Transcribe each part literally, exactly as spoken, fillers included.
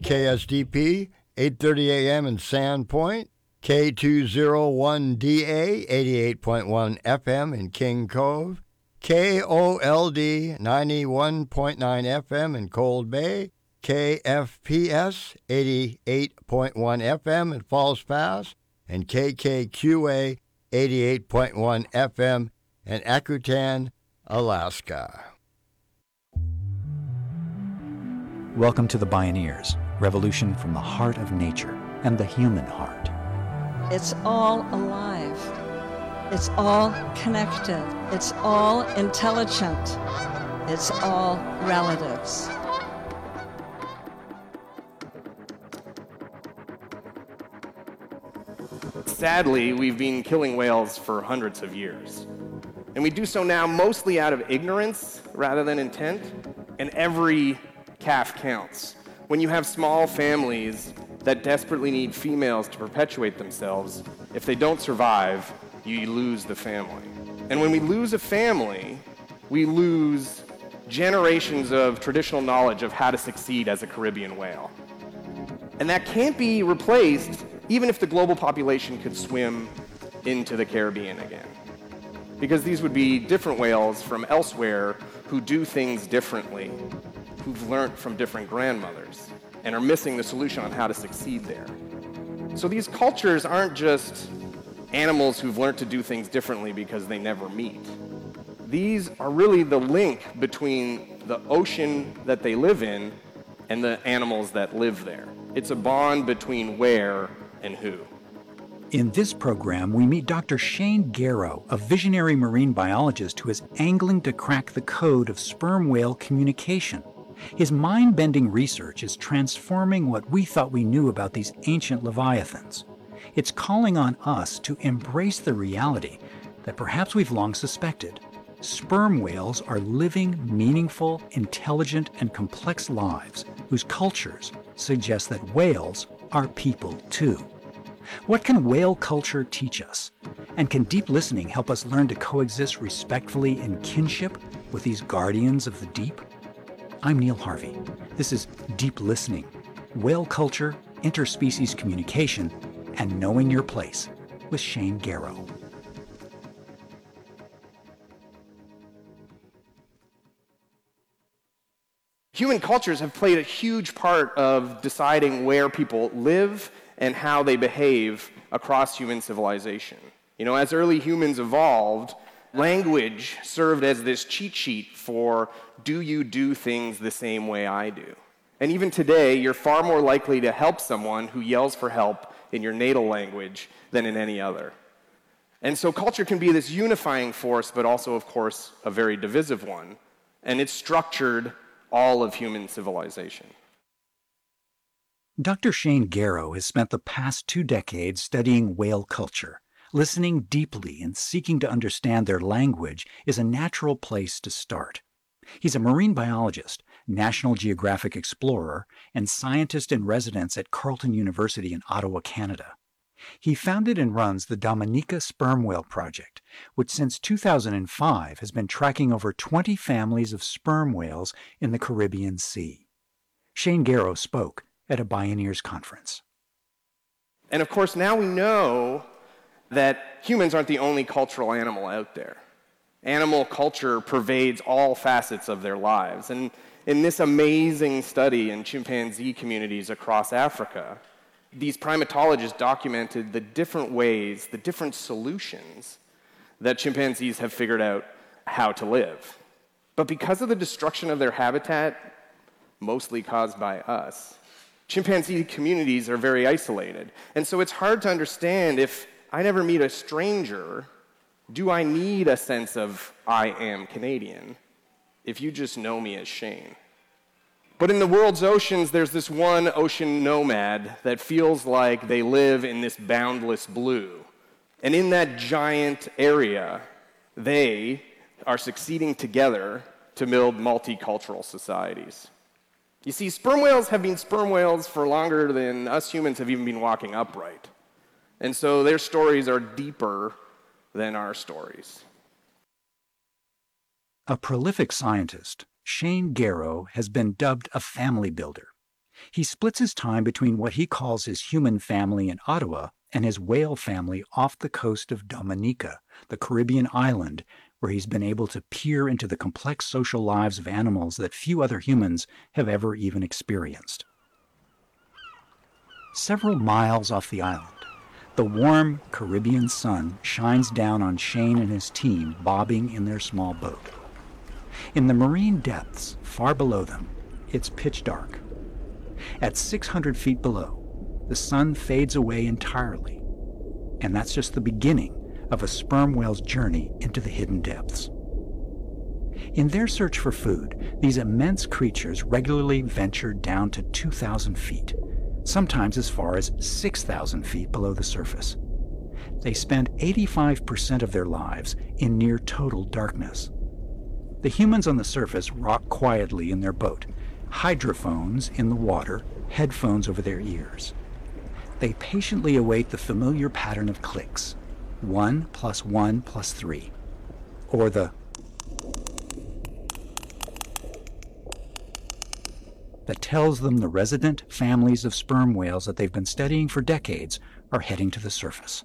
K S D P, eight thirty A M in Sandpoint, K two oh one D A, eighty-eight point one F M in King Cove, K O L D, ninety-one point nine F M in Cold Bay, K F P S, eighty-eight point one F M in Falls Pass, and K K Q A, eighty-eight point one F M in Akutan, Alaska. Welcome to the Bioneers, revolution from the heart of nature and the human heart. It's all alive. It's all connected. It's all intelligent. It's all relatives. Sadly, we've been killing whales for hundreds of years. And we do so now mostly out of ignorance rather than intent. And every calf counts. When you have small families that desperately need females to perpetuate themselves, if they don't survive, you lose the family. And when we lose a family, we lose generations of traditional knowledge of how to succeed as a Caribbean whale. And that can't be replaced even if the global population could swim into the Caribbean again. Because these would be different whales from elsewhere who do things differently, who've learned from different grandmothers, and are missing the solution on how to succeed there. So these cultures aren't just animals who've learned to do things differently because they never meet. These are really the link between the ocean that they live in and the animals that live there. It's a bond between where and who. In this program, we meet Doctor Shane Garrow, a visionary marine biologist who is angling to crack the code of sperm whale communication. His mind-bending research is transforming what we thought we knew about these ancient leviathans. It's calling on us to embrace the reality that perhaps we've long suspected. Sperm whales are living, meaningful, intelligent, and complex lives whose cultures suggest that whales are people too. What can whale culture teach us? And can deep listening help us learn to coexist respectfully in kinship with these guardians of the deep? I'm Neil Harvey. This is Deep Listening, Whale Culture, Interspecies Communication, and Knowing Your Place with Shane Garrow. Human cultures have played a huge part of deciding where people live and how they behave across human civilization. You know, as early humans evolved, language served as this cheat sheet for, do you do things the same way I do? And even today, you're far more likely to help someone who yells for help in your natal language than in any other. And so culture can be this unifying force, but also, of course, a very divisive one. And it's structured all of human civilization. Doctor Shane Garrow has spent the past two decades studying whale culture. Listening deeply and seeking to understand their language is a natural place to start. He's a marine biologist, National Geographic explorer, and scientist in residence at Carleton University in Ottawa, Canada. He founded and runs the Dominica Sperm Whale Project, which since two thousand five has been tracking over twenty families of sperm whales in the Caribbean Sea. Shane Garrow spoke at a Bioneers conference. And of course, now we know that humans aren't the only cultural animal out there. Animal culture pervades all facets of their lives. And in this amazing study in chimpanzee communities across Africa, these primatologists documented the different ways, the different solutions that chimpanzees have figured out how to live. But because of the destruction of their habitat, mostly caused by us, chimpanzee communities are very isolated. And so it's hard to understand, if I never meet a stranger, do I need a sense of I am Canadian if you just know me as Shane? But in the world's oceans, there's this one ocean nomad that feels like they live in this boundless blue. And in that giant area, they are succeeding together to build multicultural societies. You see, sperm whales have been sperm whales for longer than us humans have even been walking upright. And so their stories are deeper than our stories. A prolific scientist, Shane Garrow has been dubbed a family builder. He splits his time between what he calls his human family in Ottawa and his whale family off the coast of Dominica, the Caribbean island, where he's been able to peer into the complex social lives of animals that few other humans have ever even experienced. Several miles off the island, the warm Caribbean sun shines down on Shane and his team bobbing in their small boat. In the marine depths, far below them, it's pitch dark. At six hundred feet below, the sun fades away entirely, and that's just the beginning of a sperm whale's journey into the hidden depths. In their search for food, these immense creatures regularly venture down to two thousand feet, sometimes as far as six thousand feet below the surface. They spend eighty-five percent of their lives in near total darkness. The humans on the surface rock quietly in their boat, hydrophones in the water, headphones over their ears. They patiently await the familiar pattern of clicks, one plus one plus three, or the that tells them the resident families of sperm whales that they've been studying for decades are heading to the surface.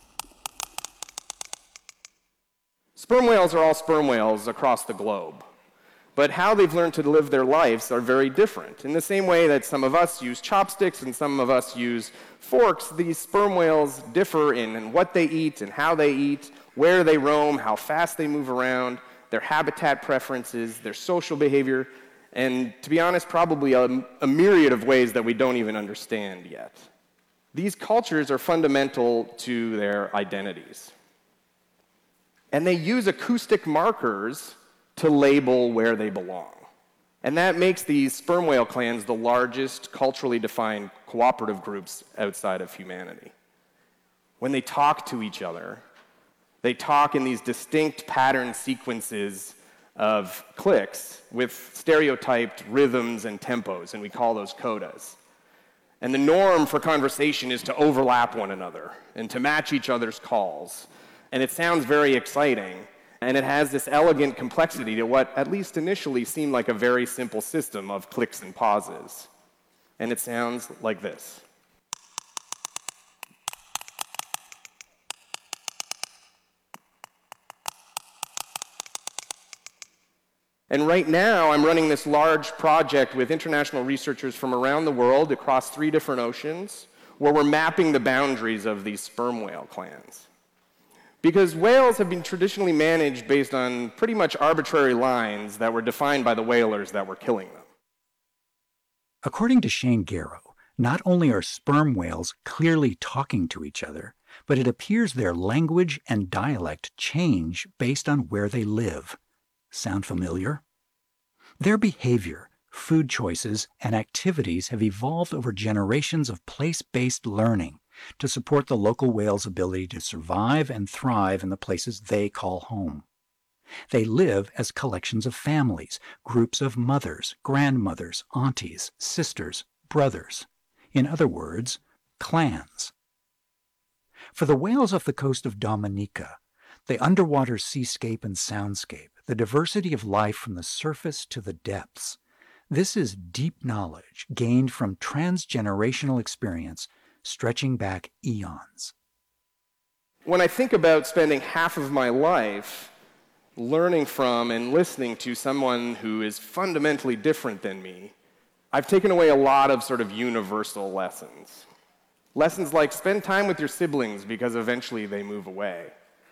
Sperm whales are all sperm whales across the globe. But how they've learned to live their lives are very different. In the same way that some of us use chopsticks and some of us use forks, these sperm whales differ in what they eat and how they eat, where they roam, how fast they move around, their habitat preferences, their social behavior, and to be honest, probably a, a myriad of ways that we don't even understand yet. These cultures are fundamental to their identities. And they use acoustic markers to label where they belong. And that makes these sperm whale clans the largest culturally defined cooperative groups outside of humanity. When they talk to each other, they talk in these distinct pattern sequences of clicks with stereotyped rhythms and tempos, and we call those codas. And the norm for conversation is to overlap one another and to match each other's calls. And it sounds very exciting, and it has this elegant complexity to what, at least initially, seemed like a very simple system of clicks and pauses. And it sounds like this. And right now, I'm running this large project with international researchers from around the world across three different oceans, where we're mapping the boundaries of these sperm whale clans. Because whales have been traditionally managed based on pretty much arbitrary lines that were defined by the whalers that were killing them. According to Shane Garrow, not only are sperm whales clearly talking to each other, but it appears their language and dialect change based on where they live. Sound familiar? Their behavior, food choices, and activities have evolved over generations of place-based learning to support the local whale's ability to survive and thrive in the places they call home. They live as collections of families, groups of mothers, grandmothers, aunties, sisters, brothers. In other words, clans. For the whales off the coast of Dominica, the underwater seascape and soundscape, the diversity of life from the surface to the depths, this is deep knowledge gained from transgenerational experience stretching back eons. When I think about spending half of my life learning from and listening to someone who is fundamentally different than me, I've taken away a lot of sort of universal lessons. Lessons like spend time with your siblings because eventually they move away.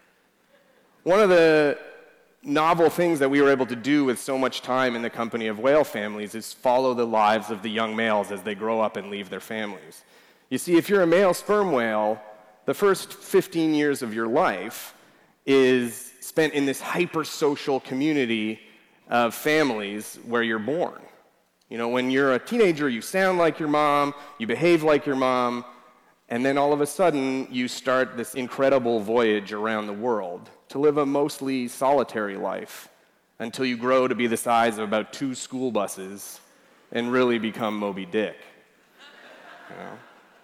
One of the novel things that we were able to do with so much time in the company of whale families is follow the lives of the young males as they grow up and leave their families. You see, if you're a male sperm whale, the first fifteen years of your life is spent in this hyper-social community of families where you're born. You know, when you're a teenager, you sound like your mom, you behave like your mom, and then all of a sudden, you start this incredible voyage around the world to live a mostly solitary life until you grow to be the size of about two school buses and really become Moby Dick. You know?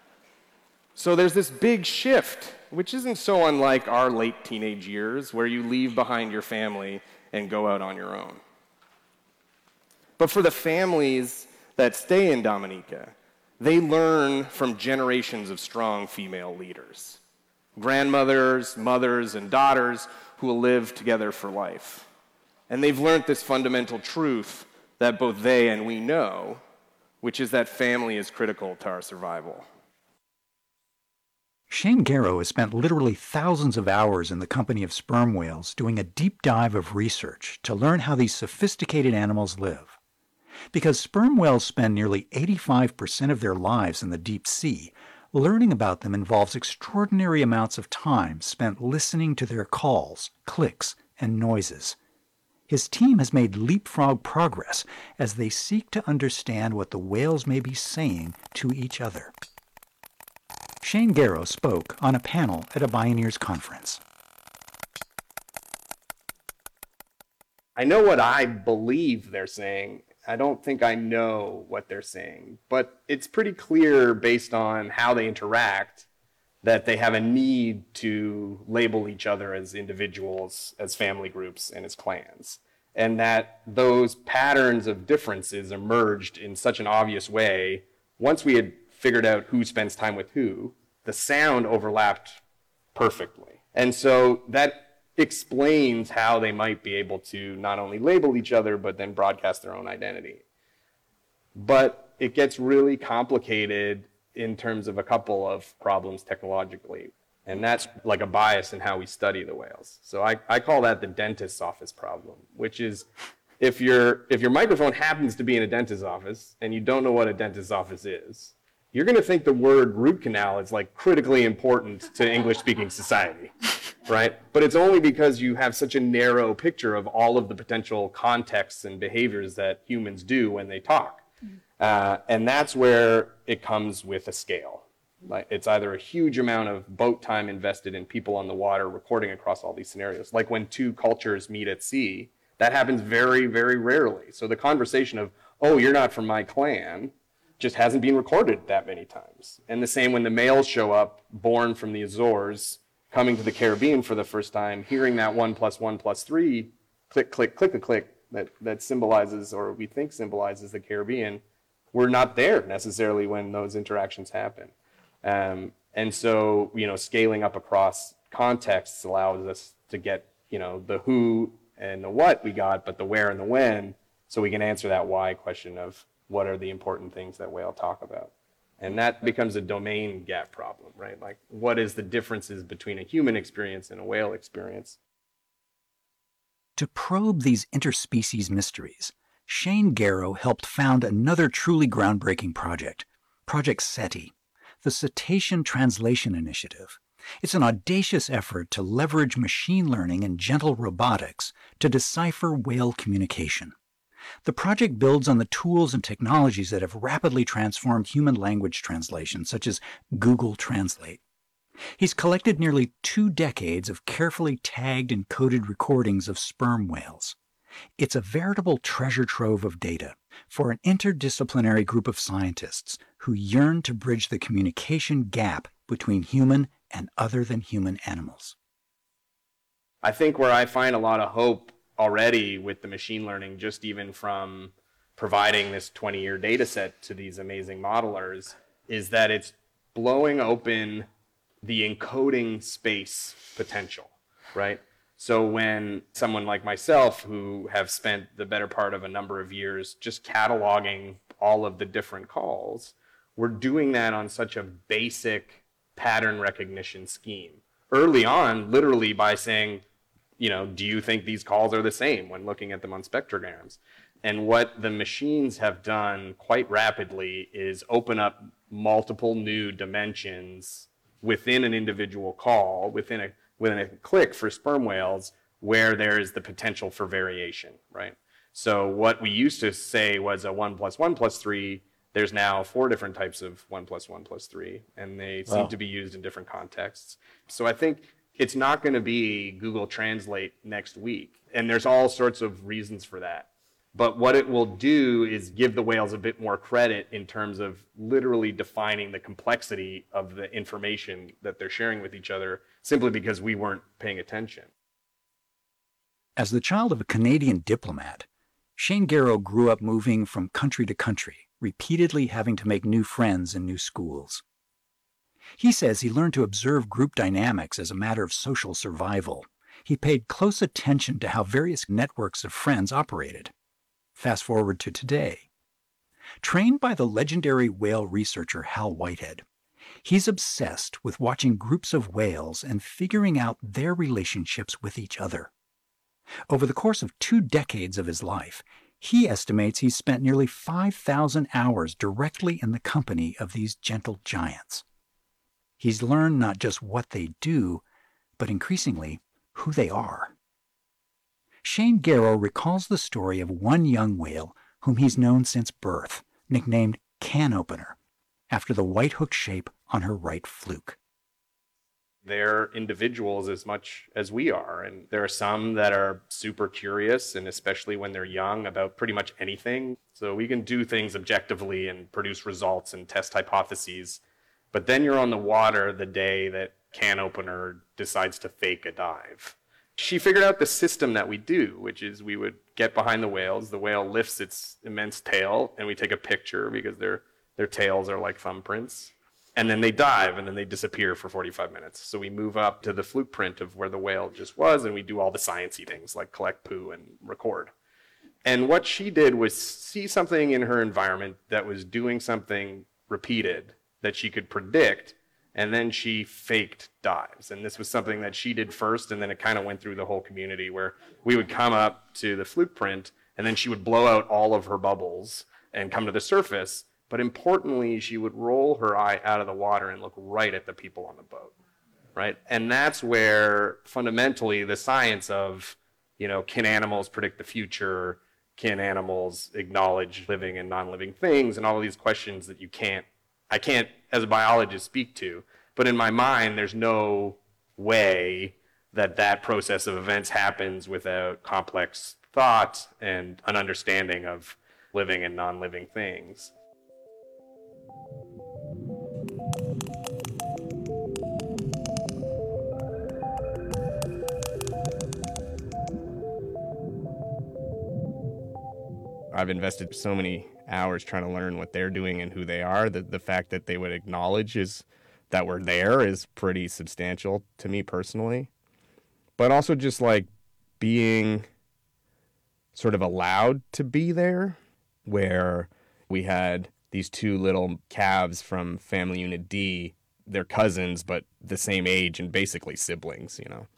So there's this big shift, which isn't so unlike our late teenage years, where you leave behind your family and go out on your own. But for the families that stay in Dominica, they learn from generations of strong female leaders, grandmothers, mothers, and daughters who will live together for life. And they've learned this fundamental truth that both they and we know, which is that family is critical to our survival. Shane Garrow has spent literally thousands of hours in the company of sperm whales doing a deep dive of research to learn how these sophisticated animals live. Because sperm whales spend nearly eighty-five percent of their lives in the deep sea, learning about them involves extraordinary amounts of time spent listening to their calls, clicks, and noises. His team has made leapfrog progress as they seek to understand what the whales may be saying to each other. Shane Garrow spoke on a panel at a Bioneers conference. I know what I believe they're saying. I don't think I know what they're saying, but it's pretty clear based on how they interact that they have a need to label each other as individuals, as family groups, and as clans. And that those patterns of differences emerged in such an obvious way. Once we had figured out who spends time with who, the sound overlapped perfectly. And so that explains how they might be able to not only label each other, but then broadcast their own identity. But it gets really complicated in terms of a couple of problems technologically. And that's like a bias in how we study the whales. So I, I call that the dentist's office problem, which is if, your if your microphone happens to be in a dentist's office and you don't know what a dentist's office is, you're going to think the word root canal is like critically important to English-speaking society, right? But it's only because you have such a narrow picture of all of the potential contexts and behaviors that humans do when they talk. Uh, and that's where it comes with a scale. Like it's either a huge amount of boat time invested in people on the water recording across all these scenarios. Like when two cultures meet at sea, that happens very, very rarely. So the conversation of, oh, you're not from my clan, just hasn't been recorded that many times. And the same when the males show up, born from the Azores, coming to the Caribbean for the first time, hearing that one plus one plus three, click, click, click, a click, that, that symbolizes, or we think symbolizes the Caribbean, we're not there necessarily when those interactions happen. Um, and so, you know, scaling up across contexts allows us to get, you know, the who and the what we got, but the where and the when, so we can answer that why question of what are the important things that whale talk about. And that becomes a domain gap problem, right? Like, what is the differences between a human experience and a whale experience? To probe these interspecies mysteries, Shane Garrow helped found another truly groundbreaking project, Project SETI, the Cetacean Translation Initiative. It's an audacious effort to leverage machine learning and gentle robotics to decipher whale communication. The project builds on the tools and technologies that have rapidly transformed human language translation, such as Google Translate. He's collected nearly two decades of carefully tagged and coded recordings of sperm whales. It's a veritable treasure trove of data for an interdisciplinary group of scientists who yearn to bridge the communication gap between human and other than human animals. I think where I find a lot of hope already with the machine learning, just even from providing this twenty-year data set to these amazing modelers, is that it's blowing open the encoding space potential, right? So when someone like myself, who have spent the better part of a number of years just cataloging all of the different calls, we're doing that on such a basic pattern recognition scheme. Early on, literally by saying, you know, do you think these calls are the same when looking at them on spectrograms? And what the machines have done quite rapidly is open up multiple new dimensions within an individual call, within a within a click for sperm whales, where there is the potential for variation, right? So what we used to say was a one plus one plus three, there's now four different types of one plus one plus three, and they seem wow. to be used in different contexts. So I think it's not going to be Google Translate next week, and there's all sorts of reasons for that. But what it will do is give the whales a bit more credit in terms of literally defining the complexity of the information that they're sharing with each other, simply because we weren't paying attention. As the child of a Canadian diplomat, Shane Garrow grew up moving from country to country, repeatedly having to make new friends in new schools. He says he learned to observe group dynamics as a matter of social survival. He paid close attention to how various networks of friends operated. Fast forward to today. Trained by the legendary whale researcher Hal Whitehead, he's obsessed with watching groups of whales and figuring out their relationships with each other. Over the course of two decades of his life, he estimates he's spent nearly five thousand hours directly in the company of these gentle giants. He's learned not just what they do, but increasingly who they are. Shane Garrow recalls the story of one young whale whom he's known since birth, nicknamed Can Opener, after the white hook shape on her right fluke. They're individuals as much as we are, and there are some that are super curious, and especially when they're young, about pretty much anything. So we can do things objectively and produce results and test hypotheses, but then you're on the water the day that Can Opener decides to fake a dive. She figured out the system that we do, which is we would get behind the whales, the whale lifts its immense tail, and we take a picture because their their tails are like thumbprints. And then they dive, and then they disappear for forty-five minutes. So we move up to the fluke print of where the whale just was, and we do all the sciencey things like collect poo and record. And what she did was see something in her environment that was doing something repeated that she could predict, and then she faked dives. And this was something that she did first, and then it kind of went through the whole community where we would come up to the fluke print, and then she would blow out all of her bubbles and come to the surface. But importantly, she would roll her eye out of the water and look right at the people on the boat, right? And that's where fundamentally the science of, you know, can animals predict the future? Can animals acknowledge living and non-living things? And all of these questions that you can't, I can't as a biologist speak to. But in my mind, there's no way that that process of events happens without complex thought and an understanding of living and non-living things. I've invested so many hours trying to learn what they're doing and who they are. The, the fact that they would acknowledge is that we're there is pretty substantial to me personally. But also just like being sort of allowed to be there, where we had these two little calves from Family Unit D. They're cousins, but the same age and basically siblings, you know.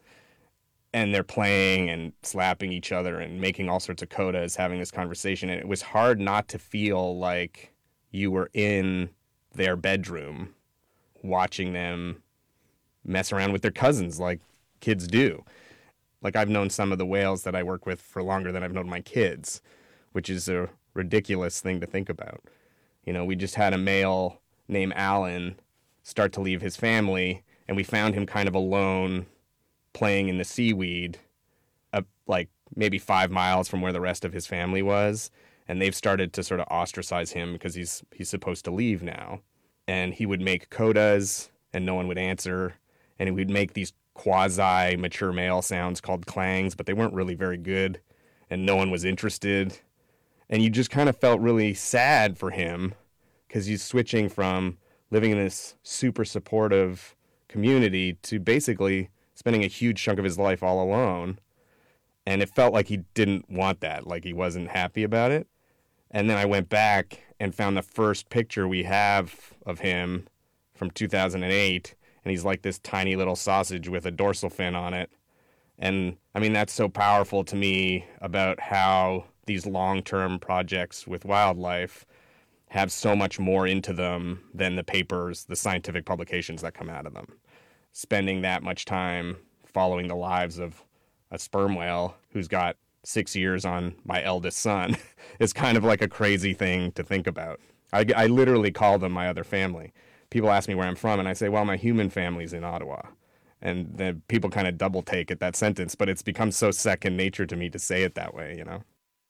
And they're playing and slapping each other and making all sorts of codas, having this conversation. And it was hard not to feel like you were in their bedroom watching them mess around with their cousins like kids do. Like, I've known some of the whales that I work with for longer than I've known my kids, which is a ridiculous thing to think about. You know, we just had a male named Alan start to leave his family, and we found him kind of alone playing in the seaweed, uh, like maybe five miles from where the rest of his family was. And they've started to sort of ostracize him because he's he's supposed to leave now. And he would make codas and no one would answer. And he would make these quasi-mature male sounds called clangs, but they weren't really very good. And no one was interested. And you just kind of felt really sad for him because he's switching from living in this super supportive community to basically spending a huge chunk of his life all alone. And it felt like he didn't want that, like he wasn't happy about it. And then I went back and found the first picture we have of him from two thousand eight, and he's like this tiny little sausage with a dorsal fin on it. And I mean, that's so powerful to me about how these long-term projects with wildlife have so much more into them than the papers, the scientific publications that come out of them. Spending that much time following the lives of a sperm whale who's got six years on my eldest son is kind of like a crazy thing to think about. I, I literally call them my other family. People ask me where I'm from, and I say, well, my human family's in Ottawa. And then people kind of double take at that sentence, but it's become so second nature to me to say it that way, you know?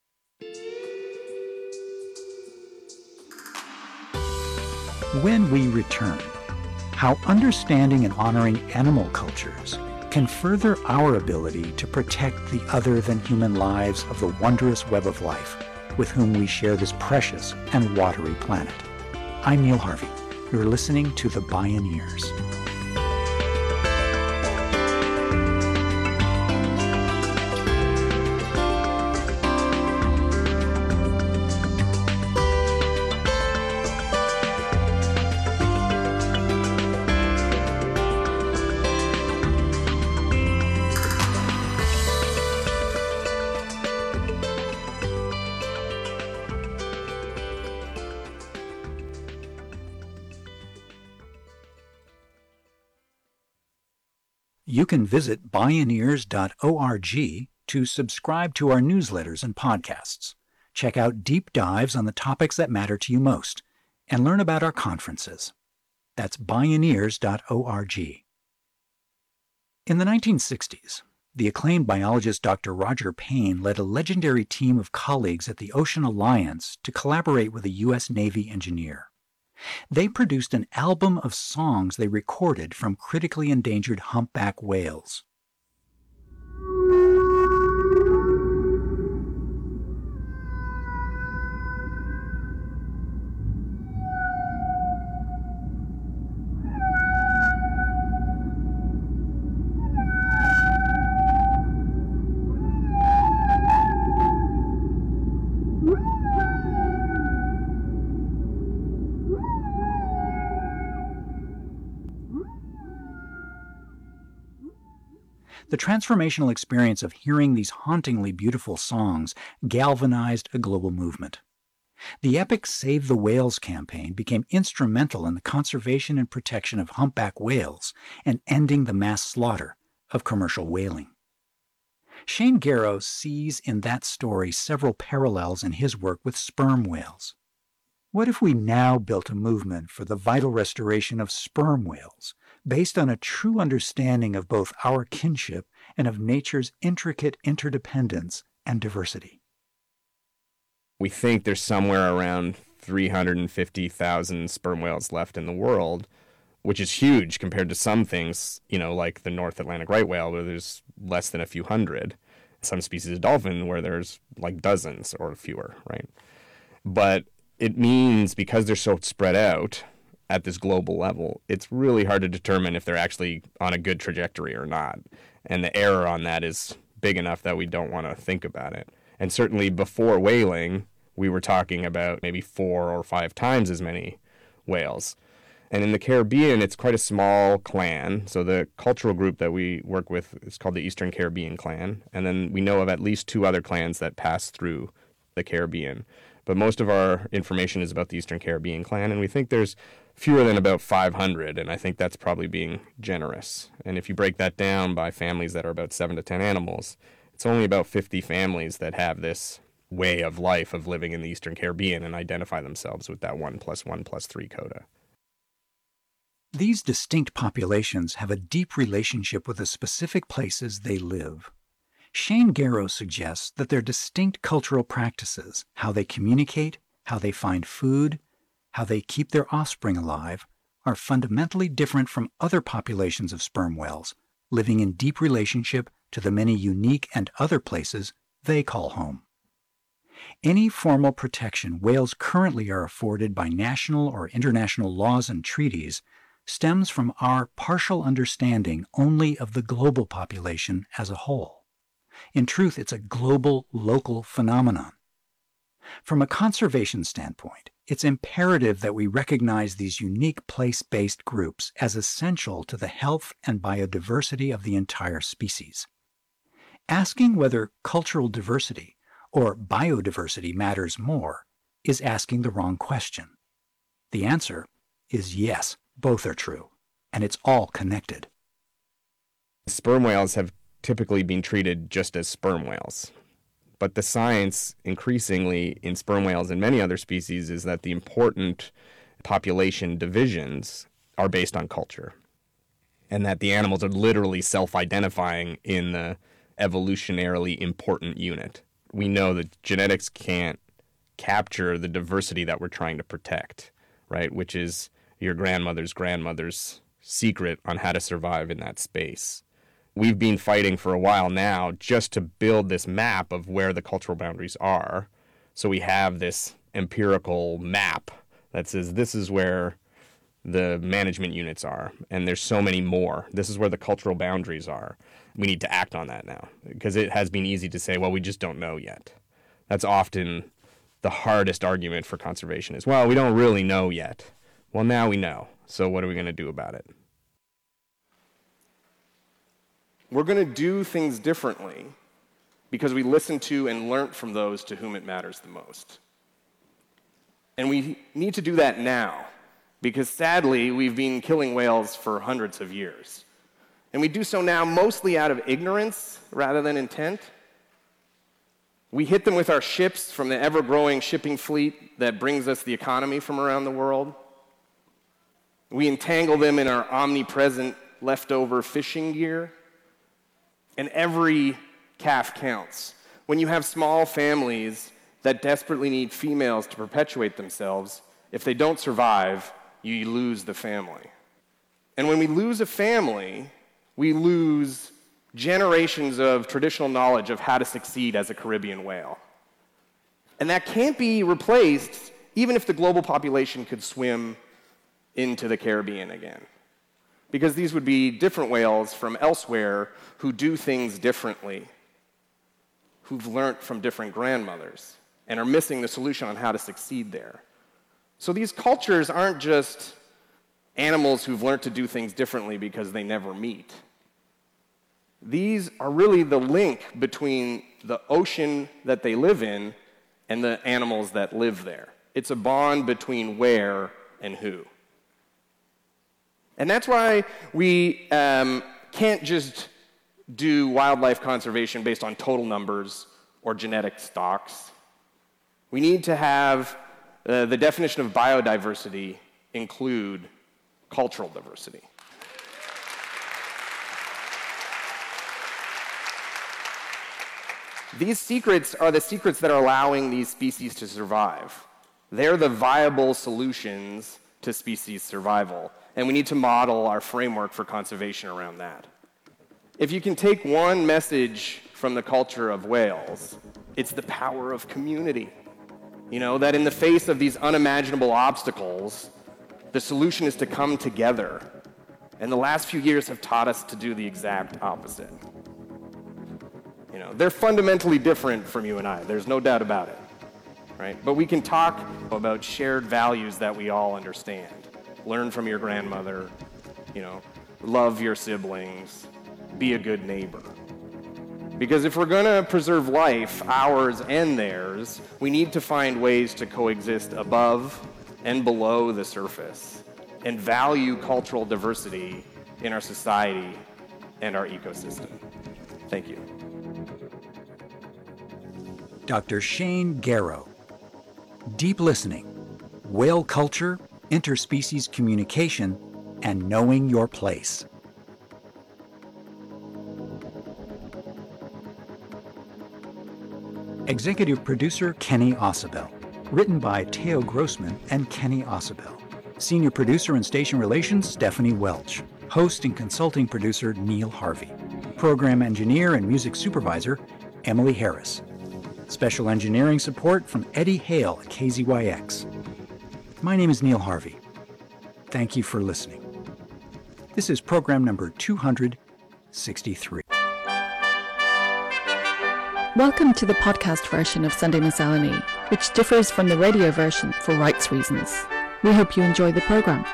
When we return, how understanding and honoring animal cultures can further our ability to protect the other-than-human lives of the wondrous web of life. with whom we share this precious and watery planet. I'm Neil Harvey. You're listening to The Bioneers. You can visit bioneers dot org to subscribe to our newsletters and podcasts, check out deep dives on the topics that matter to you most, and learn about our conferences. That's bioneers dot org. In the nineteen sixties, the acclaimed biologist Doctor Roger Payne led a legendary team of colleagues at the Ocean Alliance to collaborate with a U S Navy engineer. They produced an album of songs they recorded from critically endangered humpback whales. The transformational experience of hearing these hauntingly beautiful songs galvanized a global movement. The epic Save the Whales campaign became instrumental in the conservation and protection of humpback whales and ending the mass slaughter of commercial whaling. Shane Gero sees in that story several parallels in his work with sperm whales. What if we now built a movement for the vital restoration of sperm whales, based on a true understanding of both our kinship and of nature's intricate interdependence and diversity? We think there's somewhere around three hundred fifty thousand sperm whales left in the world, which is huge compared to some things, you know, like the North Atlantic right whale, where there's less than a few hundred. Some species of dolphin where there's like dozens or fewer, right? But it means because they're so spread out at this global level, it's really hard to determine if they're actually on a good trajectory or not. And the error on that is big enough that we don't want to think about it. And certainly before whaling, we were talking about maybe four or five times as many whales. And in the Caribbean, it's quite a small clan. So the cultural group that we work with is called the Eastern Caribbean Clan. And then we know of at least two other clans that pass through the Caribbean. But most of our information is about the Eastern Caribbean Clan, and we think there's fewer than about five hundred, and I think that's probably being generous. And if you break that down by families that are about seven to ten animals, it's only about fifty families that have this way of life of living in the Eastern Caribbean and identify themselves with that one plus one plus three coda. These distinct populations have a deep relationship with the specific places they live. Shane Gero suggests that their distinct cultural practices, how they communicate, how they find food, how they keep their offspring alive, are fundamentally different from other populations of sperm whales, living in deep relationship to the many unique and other places they call home. Any formal protection whales currently are afforded by national or international laws and treaties stems from our partial understanding only of the global population as a whole. In truth, it's a global, local phenomenon. From a conservation standpoint, it's imperative that we recognize these unique place-based groups as essential to the health and biodiversity of the entire species. Asking whether cultural diversity or biodiversity matters more is asking the wrong question. The answer is yes, both are true, and it's all connected. Sperm whales have typically been treated just as sperm whales. But the science increasingly in sperm whales and many other species is that the important population divisions are based on culture, and that the animals are literally self-identifying in the evolutionarily important unit. We know that genetics can't capture the diversity that we're trying to protect, right? Which is your grandmother's grandmother's secret on how to survive in that space. We've been fighting for a while now just to build this map of where the cultural boundaries are So we have this empirical map that says this is where the management units are, and there's so many more. This is where the cultural boundaries are. We need to act on that now, because it has been easy to say, well, we just don't know yet. That's often the hardest argument for conservation is, well, we don't really know yet. Well, now we know. So what are we going to do about it? We're going to do things differently because we listened to and learnt from those to whom it matters the most. And we need to do that now, because sadly, we've been killing whales for hundreds of years. And we do so now mostly out of ignorance rather than intent. We hit them with our ships from the ever-growing shipping fleet that brings us the economy from around the world. We entangle them in our omnipresent leftover fishing gear. And every calf counts. When you have small families that desperately need females to perpetuate themselves, if they don't survive, you lose the family. And when we lose a family, we lose generations of traditional knowledge of how to succeed as a Caribbean whale. And that can't be replaced even if the global population could swim into the Caribbean again. Because these would be different whales from elsewhere who do things differently, who've learned from different grandmothers, and are missing the solution on how to succeed there. So these cultures aren't just animals who've learned to do things differently because they never meet. These are really the link between the ocean that they live in and the animals that live there. It's a bond between where and who. And that's why we um, can't just do wildlife conservation based on total numbers or genetic stocks. We need to have uh, the definition of biodiversity include cultural diversity. These secrets are the secrets that are allowing these species to survive. They're the viable solutions to species survival. And we need to model our framework for conservation around that. If you can take one message from the culture of whales, it's the power of community. You know, that in the face of these unimaginable obstacles, the solution is to come together. And the last few years have taught us to do the exact opposite. You know, they're fundamentally different from you and I. There's no doubt about it, right? But we can talk about shared values that we all understand. Learn from your grandmother, you know, love your siblings, be a good neighbor. Because if we're going to preserve life, ours and theirs, we need to find ways to coexist above and below the surface and value cultural diversity in our society and our ecosystem. Thank you. Doctor Shane Gero. Deep listening, whale culture, interspecies communication, and knowing your place. Executive producer Kenny Ausubel. Written by Theo Grossman and Kenny Ausubel. Senior producer and station relations Stephanie Welch. Host and consulting producer Neil Harvey. Program engineer and music supervisor Emily Harris. Special engineering support from Eddie Hale at K Z Y X. My name is Neil Harvey. Thank you for listening. This is program number two hundred sixty-three. Welcome to the podcast version of Sunday Miscellany, which differs from the radio version for rights reasons. We hope you enjoy the program.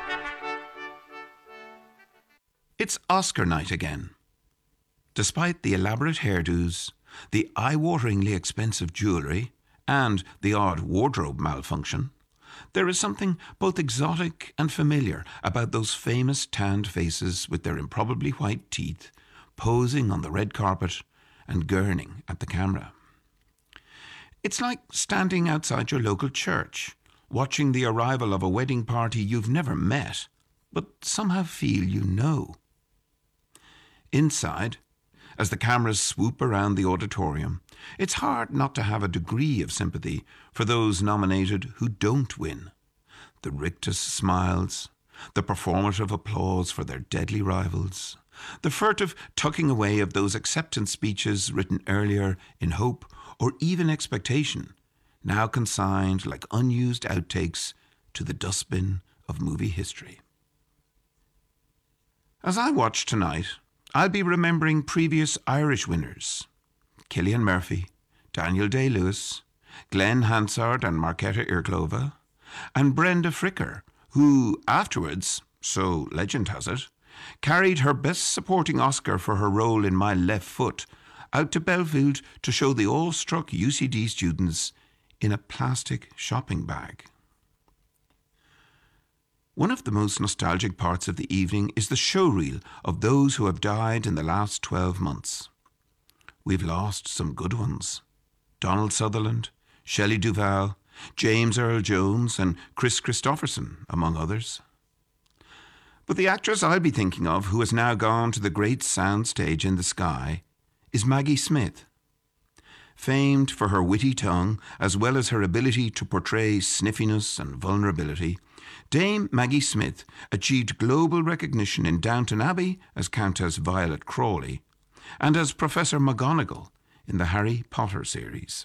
It's Oscar night again. Despite the elaborate hairdos, the eye-wateringly expensive jewellery, and the odd wardrobe malfunction, there is something both exotic and familiar about those famous tanned faces with their improbably white teeth, posing on the red carpet and gurning at the camera. It's like standing outside your local church, watching the arrival of a wedding party you've never met, but somehow feel you know. Inside, as the cameras swoop around the auditorium, it's hard not to have a degree of sympathy for those nominated who don't win. The rictus smiles, the performative applause for their deadly rivals, the furtive tucking away of those acceptance speeches written earlier in hope or even expectation now consigned like unused outtakes to the dustbin of movie history. As I watch tonight, I'll be remembering previous Irish winners: Cillian Murphy, Daniel Day-Lewis, Glenn Hansard and Marketa Irklova, and Brenda Fricker, who afterwards, so legend has it, carried her Best Supporting Oscar for her role in My Left Foot out to Belfield to show the awestruck U C D students in a plastic shopping bag. One of the most nostalgic parts of the evening is the showreel of those who have died in the last twelve months. We've lost some good ones: Donald Sutherland, Shelley Duvall, James Earl Jones and Chris Christopherson, among others. But the actress I'll be thinking of, who has now gone to the great sound stage in the sky, is Maggie Smith. Famed for her witty tongue, as well as her ability to portray sniffiness and vulnerability, Dame Maggie Smith achieved global recognition in Downton Abbey as Countess Violet Crawley and as Professor McGonagall in the Harry Potter series.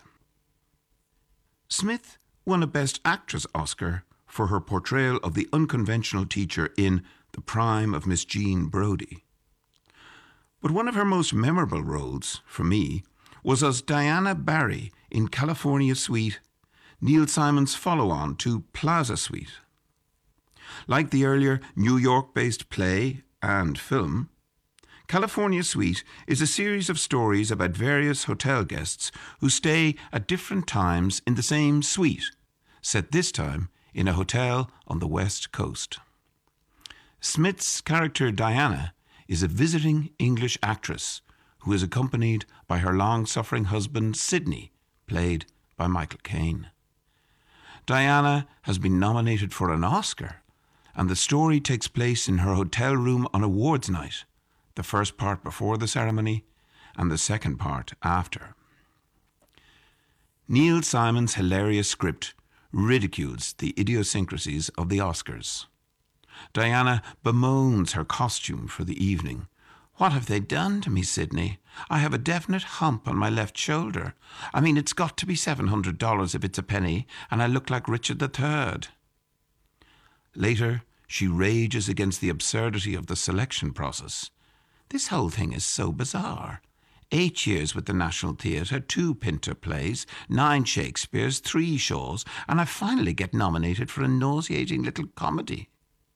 Smith won a Best Actress Oscar for her portrayal of the unconventional teacher in The Prime of Miss Jean Brodie. But one of her most memorable roles, for me, was as Diana Barry in California Suite, Neil Simon's follow-on to Plaza Suite. Like the earlier New York-based play and film, California Suite is a series of stories about various hotel guests who stay at different times in the same suite, set this time in a hotel on the West Coast. Smith's character Diana is a visiting English actress who is accompanied by her long-suffering husband Sidney, played by Michael Caine. Diana has been nominated for an Oscar, and the story takes place in her hotel room on awards night, the first part before the ceremony and the second part after. Neil Simon's hilarious script ridicules the idiosyncrasies of the Oscars. Diana bemoans her costume for the evening. "What have they done to me, Sidney? I have a definite hump on my left shoulder. I mean, it's got to be seven hundred dollars if it's a penny, and I look like Richard the Third." Later, she rages against the absurdity of the selection process. "This whole thing is so bizarre. Eight years with the National Theatre, two Pinter plays, nine Shakespeares, three Shaws, and I finally get nominated for a nauseating little comedy."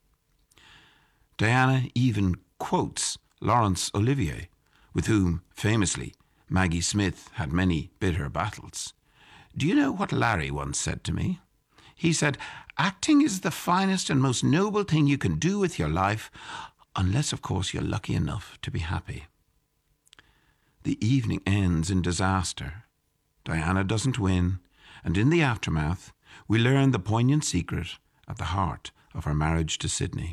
Diana even quotes Laurence Olivier, with whom, famously, Maggie Smith had many bitter battles. "Do you know what Larry once said to me? He said, 'Acting is the finest and most noble thing you can do with your life, unless, of course, you're lucky enough to be happy.'" The evening ends in disaster. Diana doesn't win, and in the aftermath, we learn the poignant secret at the heart of her marriage to Sidney.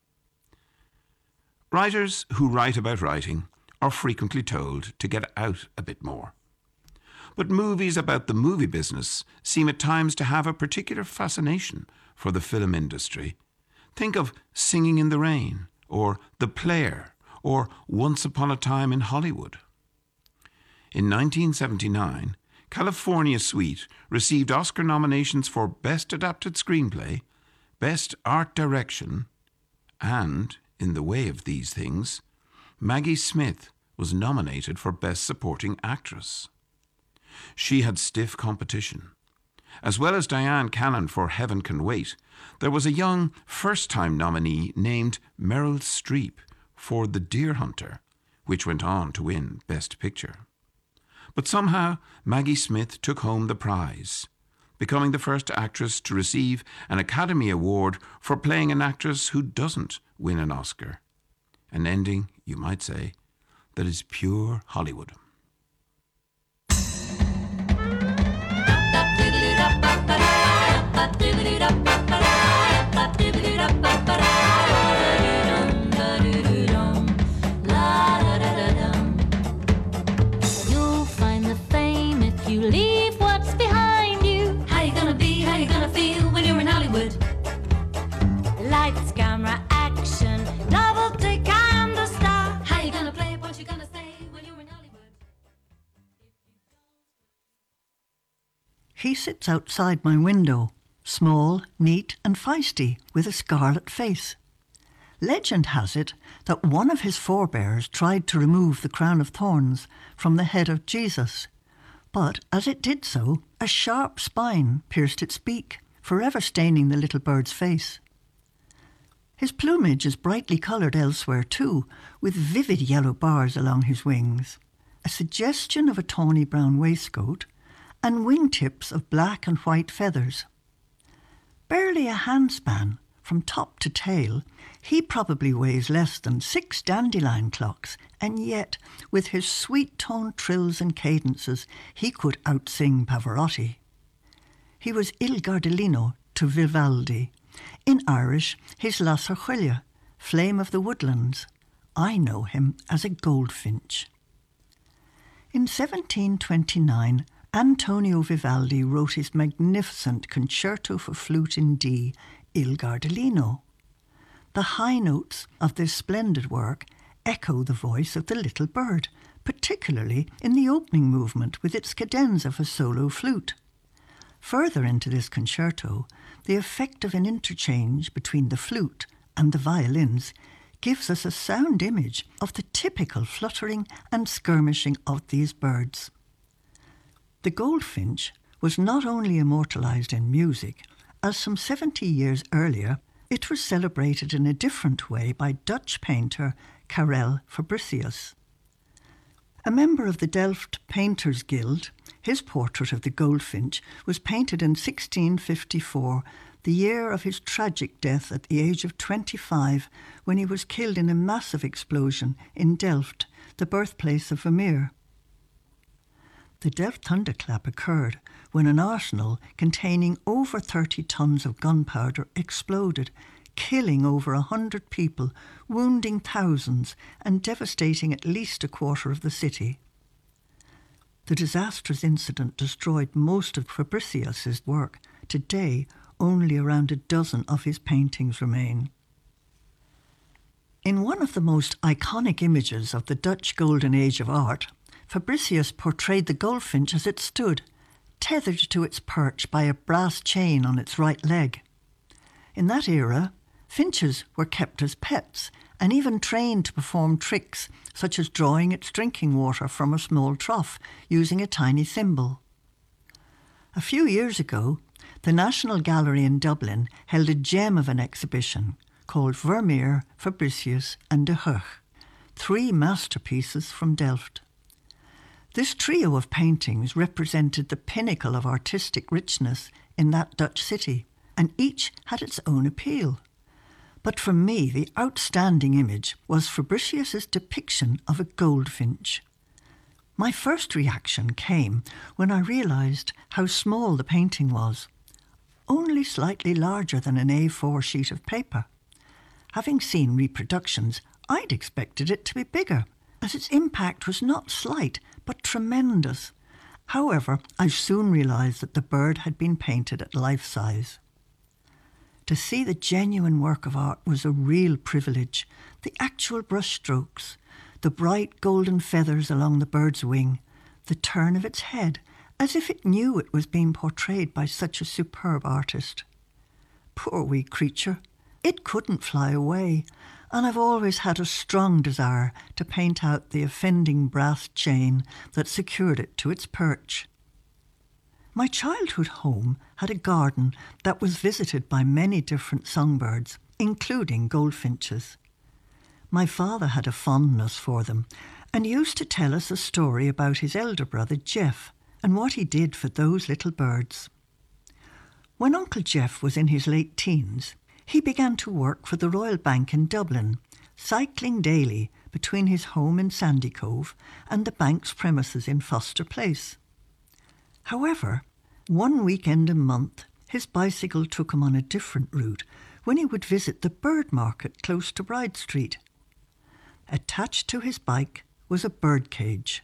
Writers who write about writing are frequently told to get out a bit more. But movies about the movie business seem at times to have a particular fascination for the film industry. Think of Singing in the Rain, or The Player, or Once Upon a Time in Hollywood. In nineteen seventy-nine, California Suite received Oscar nominations for Best Adapted Screenplay, Best Art Direction, and, in the way of these things, Maggie Smith was nominated for Best Supporting Actress. She had stiff competition. As well as Diane Cannon for Heaven Can Wait, there was a young first-time nominee named Meryl Streep for The Deer Hunter, which went on to win Best Picture. But somehow Maggie Smith took home the prize, becoming the first actress to receive an Academy Award for playing an actress who doesn't win an Oscar. An ending, you might say, that is pure Hollywood. You'll find the fame if you leave what's behind you. How you gonna be, how you gonna feel when you're in Hollywood? Lights, camera, action, double take, I'm the star. How you gonna play, what you gonna say when you're in Hollywood? He sits outside my window, small, neat and feisty, with a scarlet face. Legend has it that one of his forebears tried to remove the crown of thorns from the head of Jesus, but as it did so, a sharp spine pierced its beak, forever staining the little bird's face. His plumage is brightly coloured elsewhere too, with vivid yellow bars along his wings, a suggestion of a tawny brown waistcoat, and wingtips of black and white feathers. Barely a handspan, from top to tail, he probably weighs less than six dandelion clocks, and yet, with his sweet-toned trills and cadences, he could outsing Pavarotti. He was Il Gardellino to Vivaldi. In Irish, he's La Sorchuile, Flame of the Woodlands. I know him as a goldfinch. In seventeen twenty-nine, Antonio Vivaldi wrote his magnificent Concerto for Flute in D, Il Gardellino. The high notes of this splendid work echo the voice of the little bird, particularly in the opening movement with its cadenza for solo flute. Further into this concerto, the effect of an interchange between the flute and the violins gives us a sound image of the typical fluttering and skirmishing of these birds. The goldfinch was not only immortalised in music, as some seventy years earlier it was celebrated in a different way by Dutch painter Karel Fabricius. A member of the Delft Painters Guild, his portrait of the goldfinch was painted in sixteen fifty-four, the year of his tragic death at the age of twenty-five, when he was killed in a massive explosion in Delft, the birthplace of Vermeer. The Delft thunderclap occurred when an arsenal containing over thirty tons of gunpowder exploded, killing over a hundred people, wounding thousands, and devastating at least a quarter of the city. The disastrous incident destroyed most of Fabricius's work. Today, only around a dozen of his paintings remain. In one of the most iconic images of the Dutch Golden Age of art, Fabricius portrayed the goldfinch as it stood, tethered to its perch by a brass chain on its right leg. In that era, finches were kept as pets and even trained to perform tricks such as drawing its drinking water from a small trough using a tiny thimble. A few years ago, the National Gallery in Dublin held a gem of an exhibition called Vermeer, Fabricius and De Hoogh, three masterpieces from Delft. This trio of paintings represented the pinnacle of artistic richness in that Dutch city, and each had its own appeal. But for me, the outstanding image was Fabricius's depiction of a goldfinch. My first reaction came when I realised how small the painting was, only slightly larger than an A four sheet of paper. Having seen reproductions, I'd expected it to be bigger, as its impact was not slight, but tremendous. However, I soon realised that the bird had been painted at life size. To see the genuine work of art was a real privilege. The actual brushstrokes, the bright golden feathers along the bird's wing, the turn of its head, as if it knew it was being portrayed by such a superb artist. Poor wee creature, it couldn't fly away, and I've always had a strong desire to paint out the offending brass chain that secured it to its perch. My childhood home had a garden that was visited by many different songbirds, including goldfinches. My father had a fondness for them and used to tell us a story about his elder brother Jeff and what he did for those little birds. When Uncle Jeff was in his late teens, he began to work for the Royal Bank in Dublin, cycling daily between his home in Sandycove and the bank's premises in Foster Place. However, one weekend a month, his bicycle took him on a different route when he would visit the bird market close to Bride Street. Attached to his bike was a bird cage.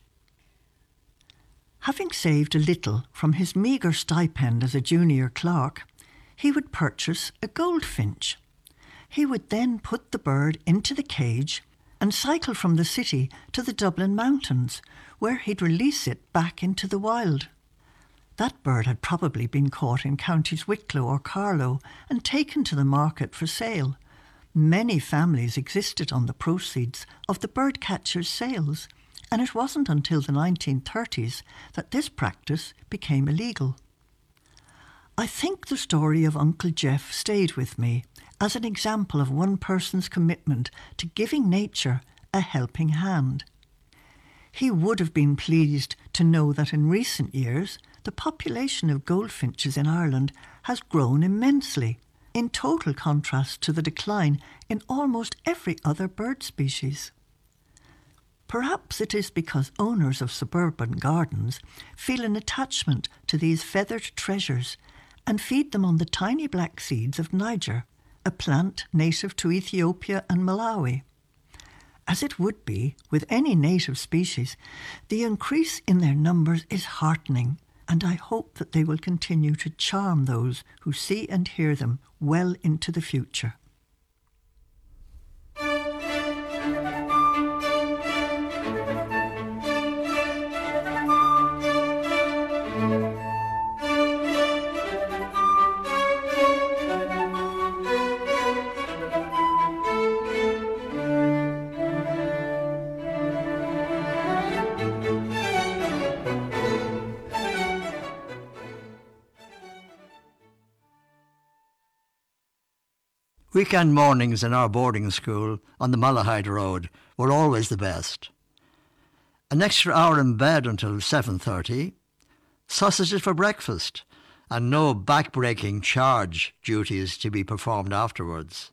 Having saved a little from his meagre stipend as a junior clerk, he would purchase a goldfinch. He would then put the bird into the cage and cycle from the city to the Dublin mountains, where he'd release it back into the wild. That bird had probably been caught in counties Wicklow or Carlow and taken to the market for sale. Many families existed on the proceeds of the birdcatcher's sales, and it wasn't until the nineteen thirties that this practice became illegal. I think the story of Uncle Jeff stayed with me as an example of one person's commitment to giving nature a helping hand. He would have been pleased to know that in recent years, the population of goldfinches in Ireland has grown immensely, in total contrast to the decline in almost every other bird species. Perhaps it is because owners of suburban gardens feel an attachment to these feathered treasures and feed them on the tiny black seeds of Niger, a plant native to Ethiopia and Malawi. As it would be with any native species, the increase in their numbers is heartening, and I hope that they will continue to charm those who see and hear them well into the future. Weekend mornings in our boarding school on the Malahide Road were always the best. An extra hour in bed until seven thirty, sausages for breakfast, and no back-breaking charge duties to be performed afterwards.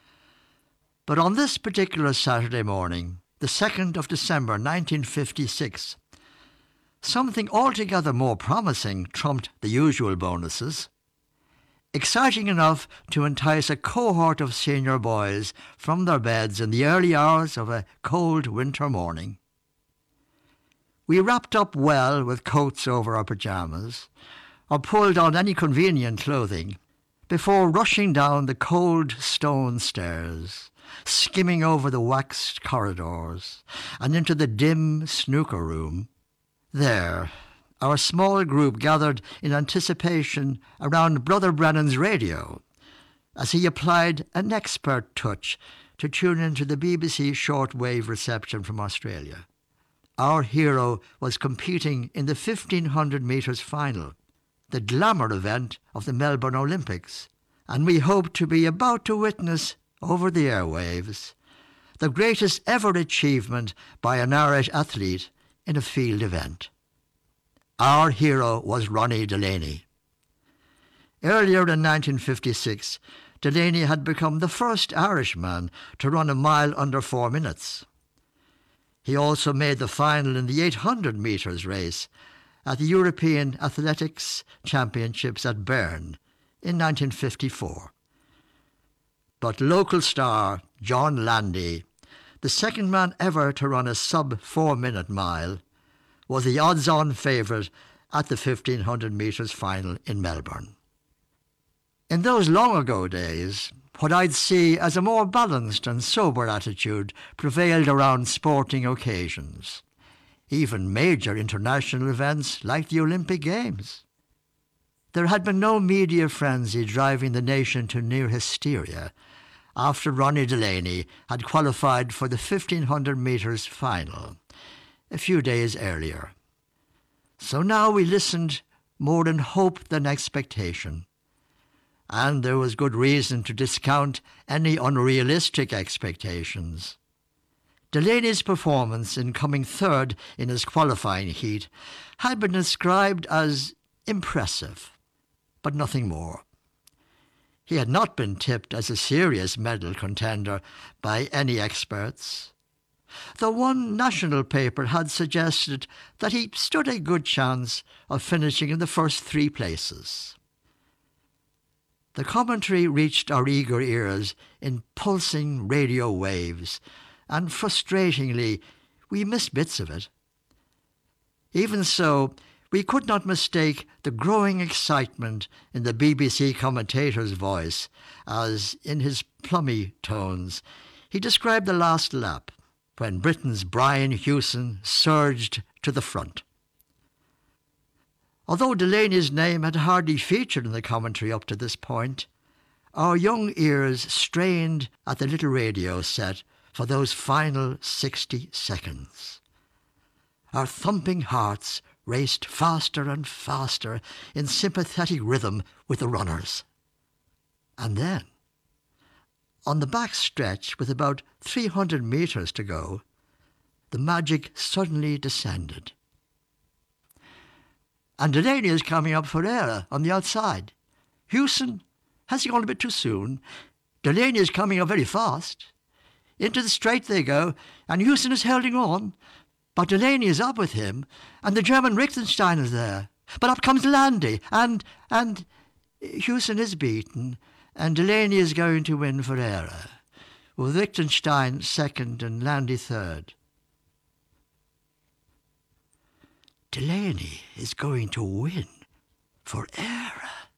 But on this particular Saturday morning, the second of December nineteen fifty-six, something altogether more promising trumped the usual bonuses. Exciting enough to entice a cohort of senior boys from their beds in the early hours of a cold winter morning. We wrapped up well with coats over our pyjamas, or pulled on any convenient clothing, before rushing down the cold stone stairs, skimming over the waxed corridors, and into the dim snooker room. There, our small group gathered in anticipation around Brother Brennan's radio as he applied an expert touch to tune into the B B C shortwave reception from Australia. Our hero was competing in the fifteen hundred metres final, the glamour event of the Melbourne Olympics, and we hoped to be about to witness, over the airwaves, the greatest ever achievement by an Irish athlete in a field event. Our hero was Ronnie Delaney. Earlier in nineteen fifty-six, Delaney had become the first Irishman to run a mile under four minutes. He also made the final in the eight hundred metres race at the European Athletics Championships at Bern in nineteen fifty-four. But local star John Landy, the second man ever to run a sub-four-minute mile, was the odds-on favourite at the fifteen hundred metres final in Melbourne. In those long-ago days, what I'd see as a more balanced and sober attitude prevailed around sporting occasions, even major international events like the Olympic Games. There had been no media frenzy driving the nation to near hysteria after Ronnie Delaney had qualified for the fifteen hundred metres final a few days earlier. So now we listened more in hope than expectation, and there was good reason to discount any unrealistic expectations. Delaney's performance in coming third in his qualifying heat had been described as impressive, but nothing more. He had not been tipped as a serious medal contender by any experts, though one national paper had suggested that he stood a good chance of finishing in the first three places. The commentary reached our eager ears in pulsing radio waves, and frustratingly, we missed bits of it. Even so, we could not mistake the growing excitement in the B B C commentator's voice as, in his plummy tones, he described the last lap, when Britain's Brian Hewson surged to the front. Although Delaney's name had hardly featured in the commentary up to this point, our young ears strained at the little radio set for those final sixty seconds. Our thumping hearts raced faster and faster in sympathetic rhythm with the runners. And then, on the back stretch with about three hundred metres to go, the magic suddenly descended. And Delaney is coming up for air on the outside. Hewson, has he gone a bit too soon? Delaney is coming up very fast. Into the straight they go, and Hewson is holding on. But Delaney is up with him, and the German Richtenstein is there. But up comes Landy, and, and Hewson is beaten, and Delaney is going to win for error, with Richtenstein second and Landy third. Delaney is going to win for error.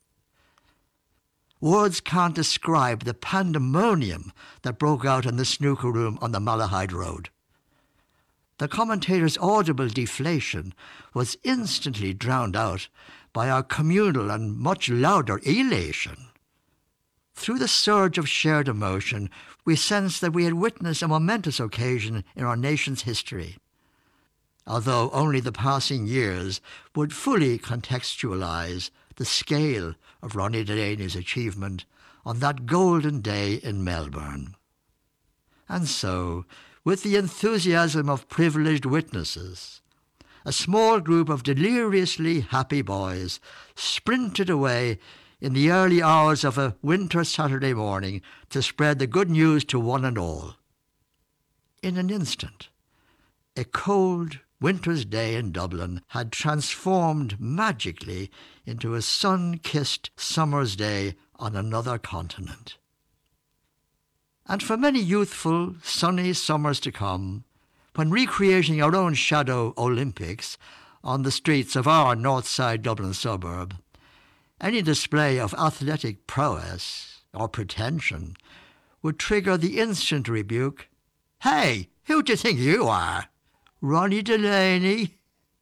Words can't describe the pandemonium that broke out in the snooker room on the Malahide Road. The commentator's audible deflation was instantly drowned out by our communal and much louder elation. Through the surge of shared emotion, we sensed that we had witnessed a momentous occasion in our nation's history, although only the passing years would fully contextualize the scale of Ronnie Delaney's achievement on that golden day in Melbourne. And so, with the enthusiasm of privileged witnesses, a small group of deliriously happy boys sprinted away in the early hours of a winter Saturday morning to spread the good news to one and all. In an instant, a cold winter's day in Dublin had transformed magically into a sun-kissed summer's day on another continent. And for many youthful, sunny summers to come, when recreating our own shadow Olympics on the streets of our north side Dublin suburb, any display of athletic prowess or pretension would trigger the instant rebuke, "Hey, who do you think you are? Ronnie Delaney?"